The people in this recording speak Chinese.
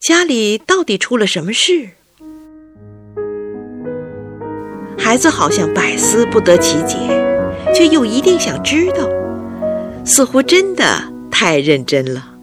家里到底出了什么事？孩子好像百思不得其解，却又一定想知道，似乎真的太认真了。